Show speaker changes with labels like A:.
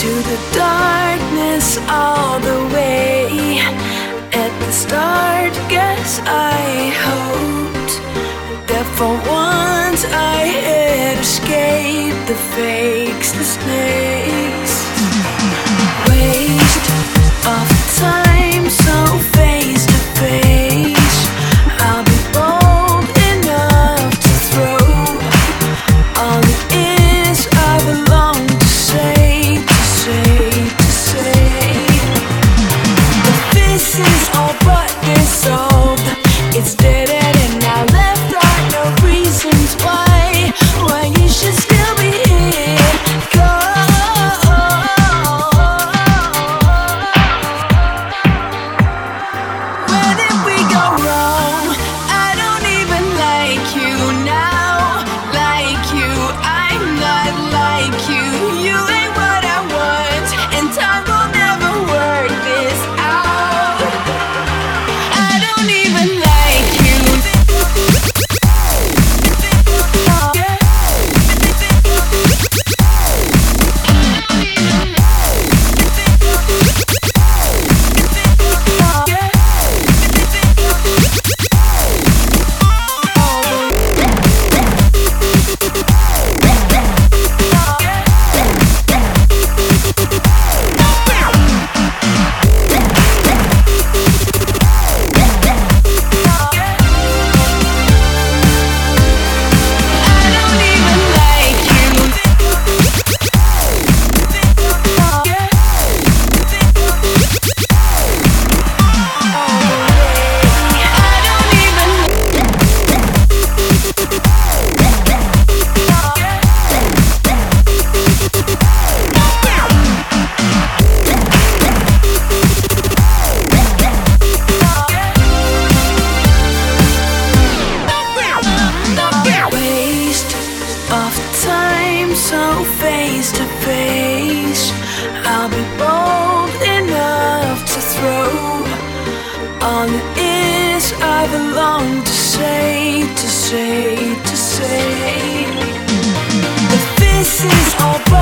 A: to the darkness all the way. At the start, guess I hoped that for once I had escaped the fakes, the snakes. Waste of time, so face to face. I'll be bold enough to throw all it is I belong to say, to say, to say. But this is all but dissolved. It's dead and now left are no reasons why you should still be here. Go. Where did we go wrong? I don't even like you now. Like you, I'm not like you. You ain't what I want, and time will never work this out. I don't even like you. Waste of time, so face to face. I'll be bold enough to throw all it is I belong to say, to say, to say. But this is all but